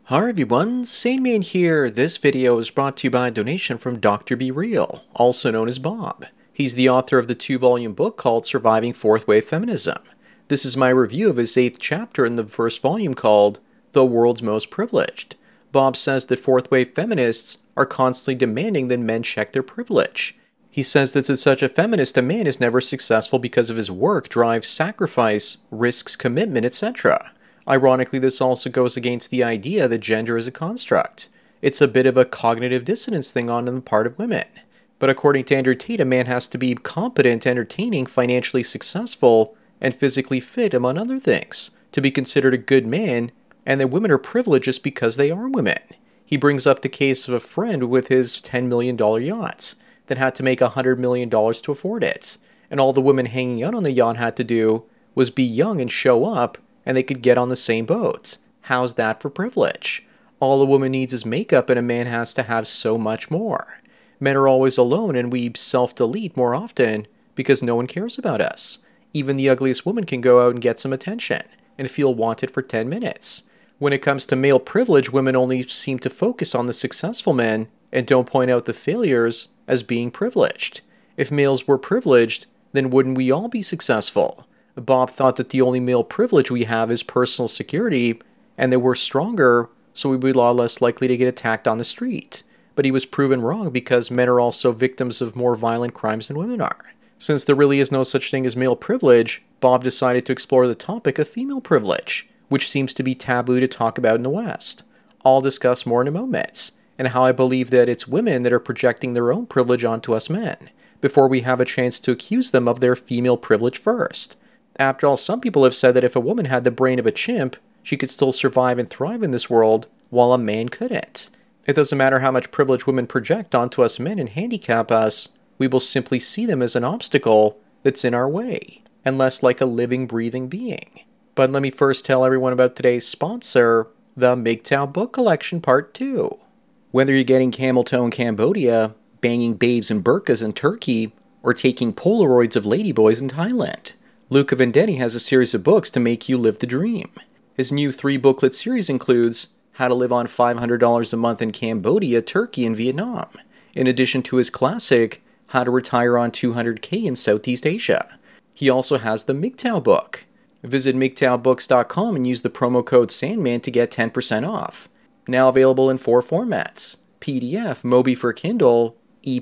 Hi everyone, Sane Man here. This video is brought to you by a donation from Dr. Be Real, also known as Bob. He's the author of the 2-volume book called Surviving Fourth Wave Feminism. This is my review of his 8th chapter in the first volume called The World's Most Privileged. Bob says that fourth wave feminists are constantly demanding that men check their privilege. He says that as such a feminist, a man is never successful because of his work, drive, sacrifice, risks, commitment, etc. Ironically, this also goes against the idea that gender is a construct. It's a bit of a cognitive dissonance thing on the part of women. But according to Andrew Tate, a man has to be competent, entertaining, financially successful, and physically fit, among other things, to be considered a good man, and that women are privileged just because they are women. He brings up the case of a friend with his $10 million yachts that had to make $100 million to afford it, and all the women hanging out on the yacht had to do was be young and show up, and they could get on the same boat. How's that for privilege? All a woman needs is makeup, and a man has to have so much more. Men are always alone, and we self-delete more often because no one cares about us. Even the ugliest woman can go out and get some attention and feel wanted for 10 minutes. When it comes to male privilege, women only seem to focus on the successful men and don't point out the failures as being privileged. If males were privileged, then wouldn't we all be successful? Bob thought that the only male privilege we have is personal security, and that we're stronger, so we'd be a lot less likely to get attacked on the street. But he was proven wrong because men are also victims of more violent crimes than women are. Since there really is no such thing as male privilege, Bob decided to explore the topic of female privilege, which seems to be taboo to talk about in the West. I'll discuss more in a moment, and how I believe that it's women that are projecting their own privilege onto us men, before we have a chance to accuse them of their female privilege first. After all, some people have said that if a woman had the brain of a chimp, she could still survive and thrive in this world, while a man couldn't. It doesn't matter how much privilege women project onto us men and handicap us, we will simply see them as an obstacle that's in our way, and less like a living, breathing being. But let me first tell everyone about today's sponsor, the MGTOW Book Collection Part 2. Whether you're getting camel toe in Cambodia, banging babes in burqas in Turkey, or taking Polaroids of ladyboys in Thailand, Luca Vendetti has a series of books to make you live the dream. His new 3-booklet series includes How to Live on $500 a Month in Cambodia, Turkey, and Vietnam, in addition to his classic How to Retire on $200K in Southeast Asia. He also has the MGTOW book. Visit MGTOWbooks.com and use the promo code SANDMAN to get 10% off. Now available in 4 formats: PDF, Mobi for Kindle,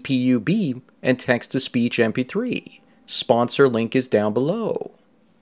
EPUB, and text-to-speech MP3. Sponsor link is down below.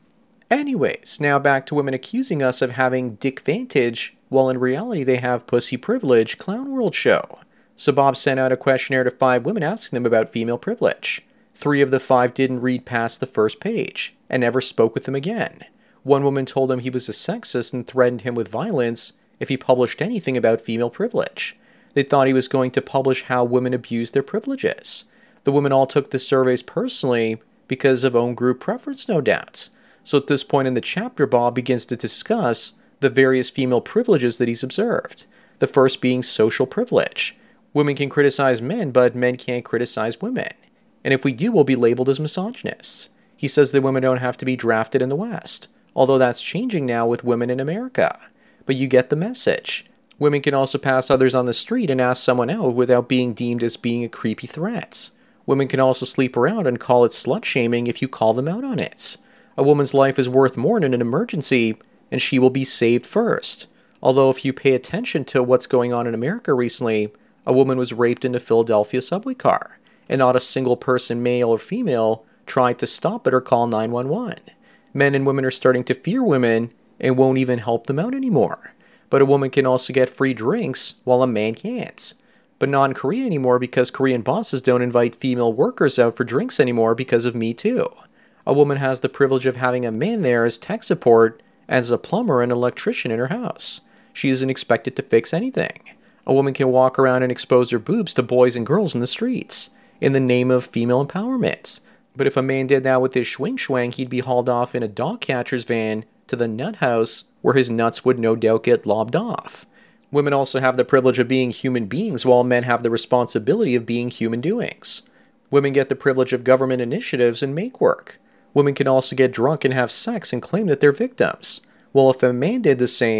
Anyways, now back to women accusing us of having dick vantage, while in reality they have pussy privilege. Clown World show. So Bob sent out a questionnaire to 5 women asking them about female privilege. 3 of the 5 didn't read past the first page, and never spoke with him again. One woman told him he was a sexist and threatened him with violence if he published anything about female privilege. They thought he was going to publish how women abuse their privileges. The women all took the surveys personally, because of own group preference, no doubt. So at this point in the chapter, Bob begins to discuss the various female privileges that he's observed. The first being social privilege. Women can criticize men, but men can't criticize women. And if we do, we'll be labeled as misogynists. He says that women don't have to be drafted in the West, although that's changing now with women in America. But you get the message. Women can also pass others on the street and ask someone out without being deemed as being a creepy threat. Women can also sleep around and call it slut-shaming if you call them out on it. A woman's life is worth more in an emergency, and she will be saved first. Although if you pay attention to what's going on in America recently, a woman was raped in a Philadelphia subway car, and not a single person, male or female, tried to stop it or call 911. Men and women are starting to fear women and won't even help them out anymore. But a woman can also get free drinks while a man can't. But not in Korea anymore because Korean bosses don't invite female workers out for drinks anymore because of Me Too. A woman has the privilege of having a man there as tech support, as a plumber and electrician in her house. She isn't expected to fix anything. A woman can walk around and expose her boobs to boys and girls in the streets, in the name of female empowerment. But if a man did that with his schwing, he'd be hauled off in a dog catcher's van to the nut house, where his nuts would no doubt get lobbed off. Women also have the privilege of being human beings, while men have the responsibility of being human doings. Women get the privilege of government initiatives and make work. Women can also get drunk and have sex and claim that they're victims. Well, if a man did the same,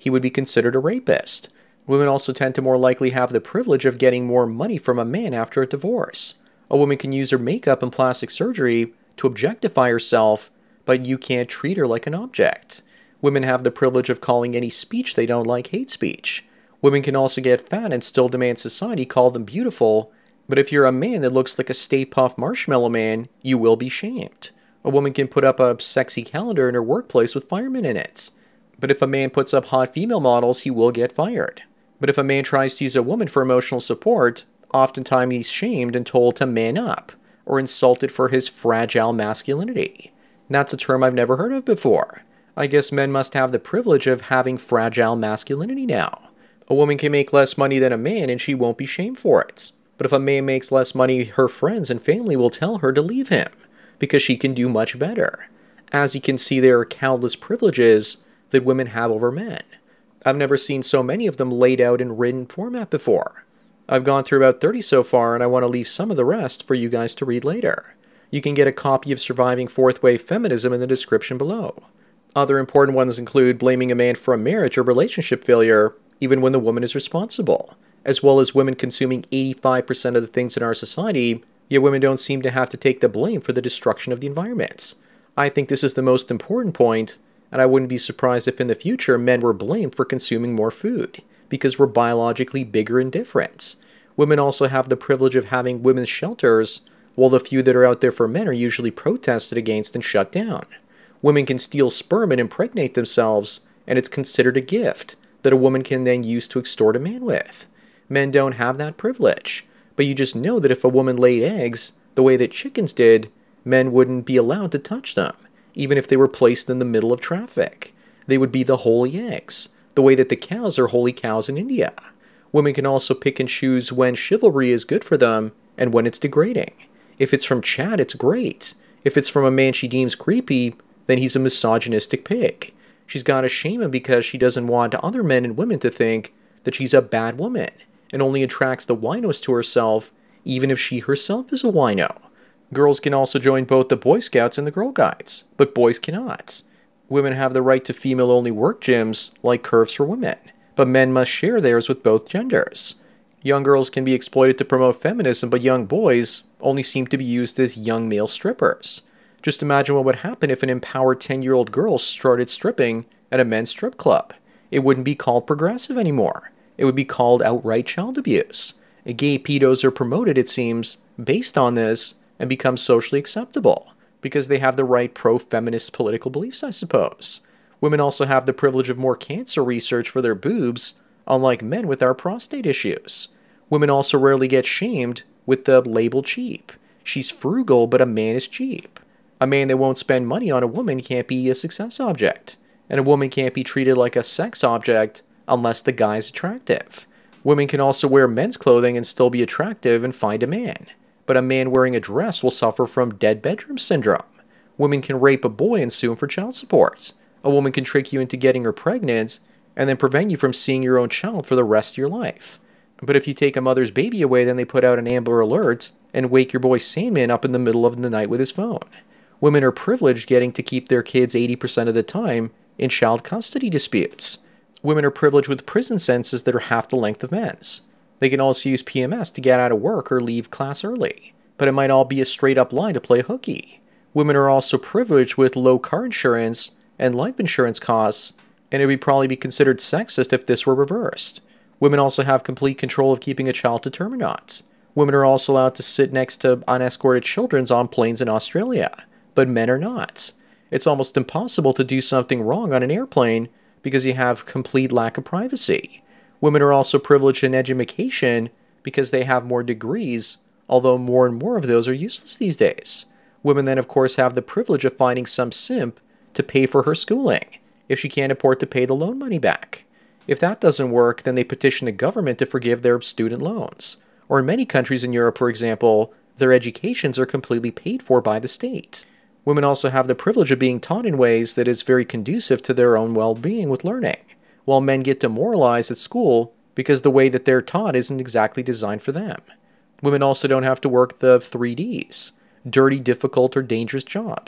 he would be considered a rapist. Women also tend to more likely have the privilege of getting more money from a man after a divorce. A woman can use her makeup and plastic surgery to objectify herself, but you can't treat her like an object. Women have the privilege of calling any speech they don't like hate speech. Women can also get fat and still demand society call them beautiful, but if you're a man that looks like a Stay Puft Marshmallow Man, you will be shamed. A woman can put up a sexy calendar in her workplace with firemen in it. But if a man puts up hot female models, he will get fired. But if a man tries to use a woman for emotional support, oftentimes he's shamed and told to man up, or insulted for his fragile masculinity. And that's a term I've never heard of before. I guess men must have the privilege of having fragile masculinity now. A woman can make less money than a man and she won't be shamed for it. But if a man makes less money, her friends and family will tell her to leave him, because she can do much better. As you can see, there are countless privileges that women have over men. I've never seen so many of them laid out in written format before. I've gone through about 30 so far, and I want to leave some of the rest for you guys to read later. You can get a copy of Surviving Fourth Wave Feminism in the description below. Other important ones include blaming a man for a marriage or relationship failure, even when the woman is responsible, as well as women consuming 85% of the things in our society, yet women don't seem to have to take the blame for the destruction of the environment. I think this is the most important point, and I wouldn't be surprised if in the future men were blamed for consuming more food, because we're biologically bigger and different. Women also have the privilege of having women's shelters, while the few that are out there for men are usually protested against and shut down. Women can steal sperm and impregnate themselves, and it's considered a gift that a woman can then use to extort a man with. Men don't have that privilege, but you just know that if a woman laid eggs the way that chickens did, men wouldn't be allowed to touch them, even if they were placed in the middle of traffic. They would be the holy eggs, the way that the cows are holy cows in India. Women can also pick and choose when chivalry is good for them and when it's degrading. If it's from Chad, it's great. If it's from a man she deems creepy, then he's a misogynistic pig. She's got to shame him because she doesn't want other men and women to think that she's a bad woman and only attracts the winos to herself, even if she herself is a wino. Girls can also join both the Boy Scouts and the Girl Guides, but boys cannot. Women have the right to female-only work gyms, like Curves for Women, but men must share theirs with both genders. Young girls can be exploited to promote feminism, but young boys only seem to be used as young male strippers. Just imagine what would happen if an empowered 10-year-old girl started stripping at a men's strip club. It wouldn't be called progressive anymore. It would be called outright child abuse. Gay pedos are promoted, it seems, based on this, and become socially acceptable, because they have the right pro-feminist political beliefs, I suppose. Women also have the privilege of more cancer research for their boobs, unlike men with our prostate issues. Women also rarely get shamed with the label cheap. She's frugal, but a man is cheap. A man that won't spend money on a woman can't be a success object, and a woman can't be treated like a sex object unless the guy is attractive. Women can also wear men's clothing and still be attractive and find a man, but a man wearing a dress will suffer from dead bedroom syndrome. Women can rape a boy and sue him for child support. A woman can trick you into getting her pregnant and then prevent you from seeing your own child for the rest of your life. But if you take a mother's baby away, then they put out an Amber Alert and wake your boy Sandman up in the middle of the night with his phone. Women are privileged getting to keep their kids 80% of the time in child custody disputes. Women are privileged with prison sentences that are half the length of men's. They can also use PMS to get out of work or leave class early, but it might all be a straight-up lie to play hooky. Women are also privileged with low car insurance and life insurance costs, and it would probably be considered sexist if this were reversed. Women also have complete control of keeping a child to term or not. Women are also allowed to sit next to unescorted children on planes in Australia, but men are not. It's almost impossible to do something wrong on an airplane because you have complete lack of privacy. Women are also privileged in education because they have more degrees, although more and more of those are useless these days. Women then, of course, have the privilege of finding some simp to pay for her schooling if she can't afford to pay the loan money back. If that doesn't work, then they petition the government to forgive their student loans. Or in many countries in Europe, for example, their educations are completely paid for by the state. Women also have the privilege of being taught in ways that is very conducive to their own well-being with learning, while men get demoralized at school because the way that they're taught isn't exactly designed for them. Women also don't have to work the 3 Ds, dirty, difficult, or dangerous jobs.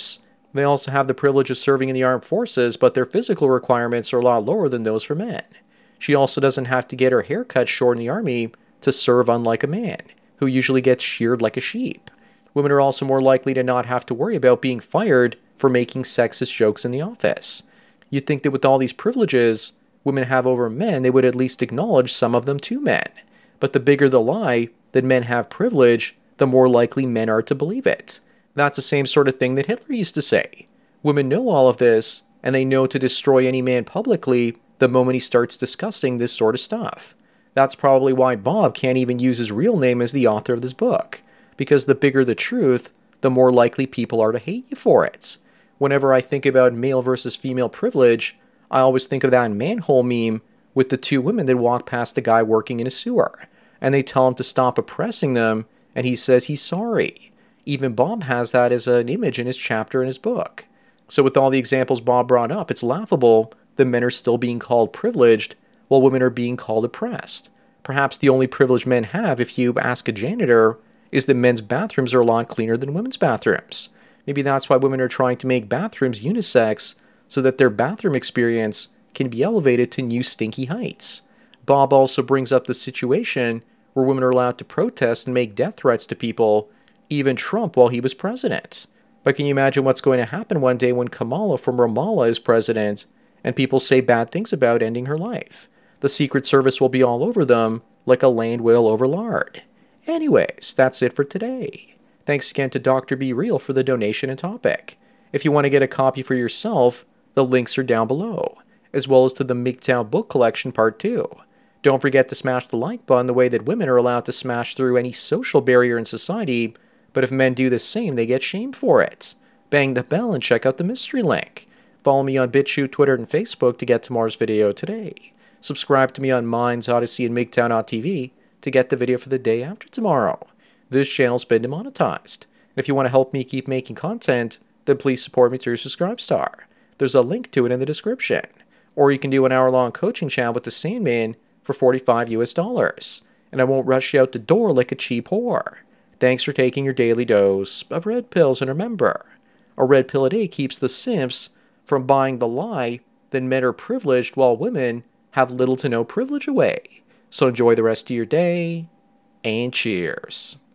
They also have the privilege of serving in the armed forces, but their physical requirements are a lot lower than those for men. She also doesn't have to get her hair cut short in the army to serve, unlike a man, who usually gets sheared like a sheep. Women are also more likely to not have to worry about being fired for making sexist jokes in the office. You'd think that with all these privileges women have over men, they would at least acknowledge some of them to men. But the bigger the lie that men have privilege, the more likely men are to believe it. That's the same sort of thing that Hitler used to say. Women know all of this, and they know to destroy any man publicly the moment he starts discussing this sort of stuff. That's probably why Bob can't even use his real name as the author of this book, because the bigger the truth, the more likely people are to hate you for it. Whenever I think about male versus female privilege, I always think of that manhole meme with the two women that walk past the guy working in a sewer, and they tell him to stop oppressing them, and he says he's sorry. Even Bob has that as an image in his chapter in his book. So with all the examples Bob brought up, it's laughable that men are still being called privileged while women are being called oppressed. Perhaps the only privilege men have, if you ask a janitor, is that men's bathrooms are a lot cleaner than women's bathrooms. Maybe that's why women are trying to make bathrooms unisex so that their bathroom experience can be elevated to new stinky heights. Bob also brings up the situation where women are allowed to protest and make death threats to people, even Trump while he was president. But can you imagine what's going to happen one day when Kamala from Ramallah is president and people say bad things about ending her life? The Secret Service will be all over them like a land whale over lard. Anyways, that's it for today. Thanks again to Dr. Be Real for the donation and topic. If you want to get a copy for yourself, the links are down below, as well as to the MGTOW book collection part 2. Don't forget to smash the like button the way that women are allowed to smash through any social barrier in society, but if men do the same, they get shamed for it. Bang the bell and check out the mystery link. Follow me on BitChute, Twitter, and Facebook to get tomorrow's video today. Subscribe to me on Minds, Odyssey, and MGTOW.tv to get the video for the day after tomorrow. This channel's been demonetized. And if you want to help me keep making content, then please support me through Subscribestar. There's a link to it in the description. Or you can do an hour-long coaching chat with the Sandman for $45 US. And I won't rush you out the door like a cheap whore. Thanks for taking your daily dose of red pills, and remember, a red pill a day keeps the simps from buying the lie that men are privileged while women have little to no privilege away. So enjoy the rest of your day, and cheers.